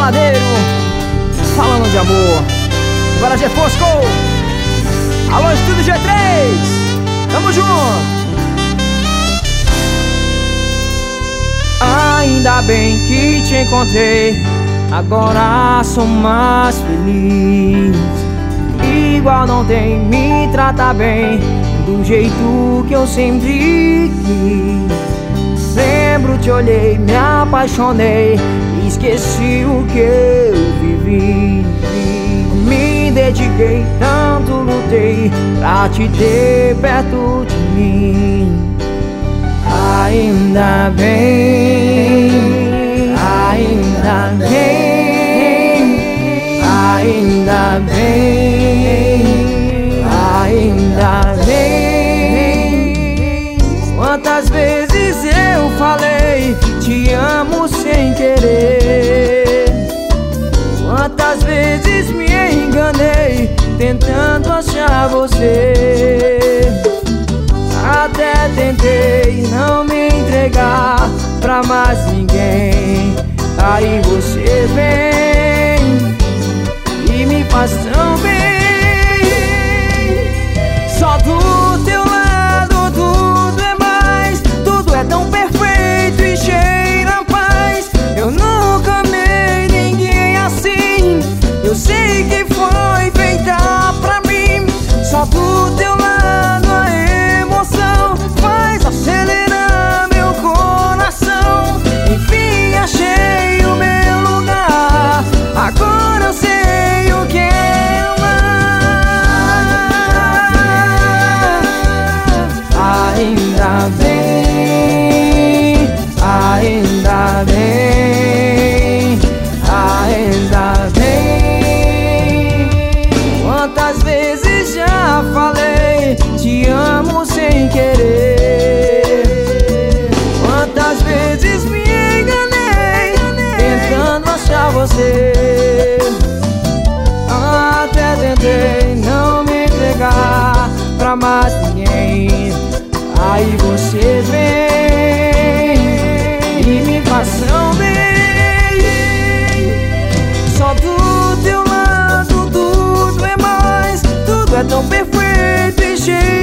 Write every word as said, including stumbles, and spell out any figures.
verdadeiro, falando de amor. Agora G Fosco. Alô, Estúdio G três. Tamo junto. Ainda bem que te encontrei, agora sou mais feliz. Igual não tem, me trata bem, do jeito que eu sempre quis. Lembro, te olhei, me apaixonei, esqueci o que eu vivi. Me dediquei, tanto lutei pra te ter perto de mim. Ainda bem, ainda bem, ainda bem, ainda bem. Quantas vezes eu falei te amo sem querer, quantas vezes me enganei tentando achar você. Até tentei não me entregar pra mais ninguém, aí você vem e me faz tão bem. Só do teu lado tudo é mais, tudo é tão perfeito e cheira a paz. Eu nunca amei ninguém assim, eu sei que foi feita pra mim. Só do teu lado a emoção faz acelerar meu coração. Enfim achei o meu lugar, agora eu sei o que é amar. Ainda bem, ainda bem, ainda bem. Quantas vezes já falei te amo sem querer, quantas vezes me enganei tentando achar você. Até tentei não me entregar pra mais ninguém, aí você vem e me faz tão bem. Só do teu lado tudo é mais, tudo é tão perfeito e cheio